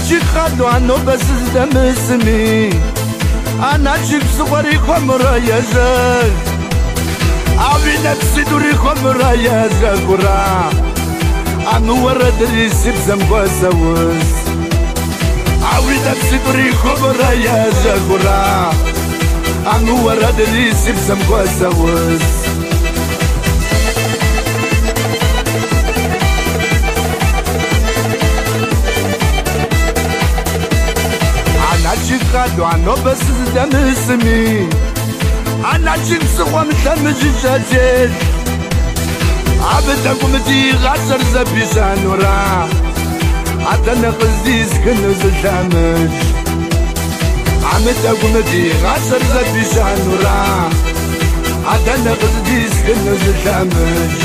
خدو عنو بس دم اسمي أنا جيب صغري خمرة يا زاج عوي نفسي دوري خمرة يا زاكورا أنا ورد ريسي بزنبا سوز عوي نفسي دوري خمرة يا زاكورا أنا ورد ريسي بزنبا سوز خدو عنو بس دم اسمي أنا جنس ومثل مجيجاتين عبدك ومدي غسر زبيسان ورا عدنا قزيز كنز الدمج عمدك ومدي غسر زبيسان ورا عدنا قزيز كنز الدمج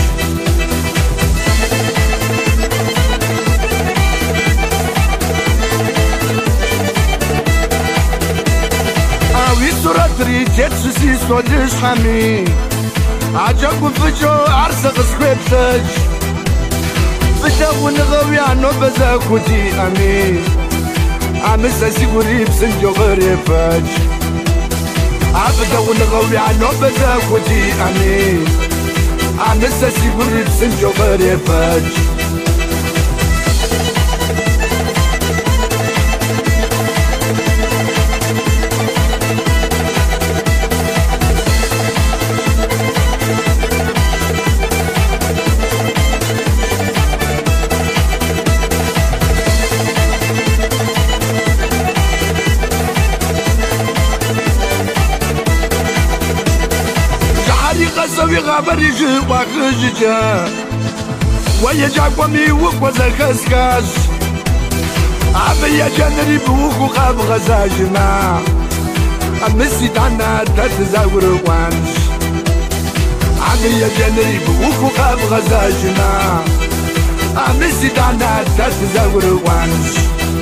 ريجت سوسي صدش حمي عجب وفجو عرسق سكبتج فجو ونغوي عنو بزاكوتي أمي عمسا سيقوري بسنجو غريفج عبدو ونغوي عنو بزاكوتي أمي عمسا سيقوري بسنجو غريفج سوي غابر يجي واخججا ويجاك ومي وقوز الكسكاش عبي يا جنري بوخ وخاب غزاجنا أمسيت عنا تتزاور وانش عبي يا جنري بوخ وخاب غزاجنا أمسيت عنا تتزاور وانش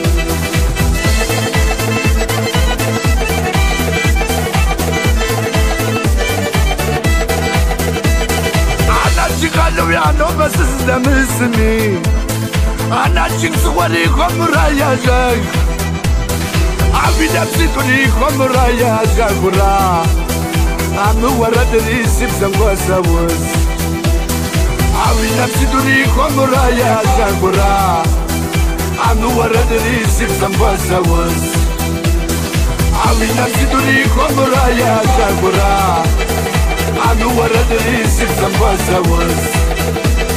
قالوا يا نو بس دم اسمي أنا جيب صغري خمرة يا زاج عبي نفسي توني خمرة يا زاكورا عم ورد ريسي بزنقوا سوز عبي نفسي توني خمرة يا زاكورا عم ورد ريسي بزنقوا سوز عبي نفسي توني خمرة يا زاكورا عم ورد ريسي بزنبا سوز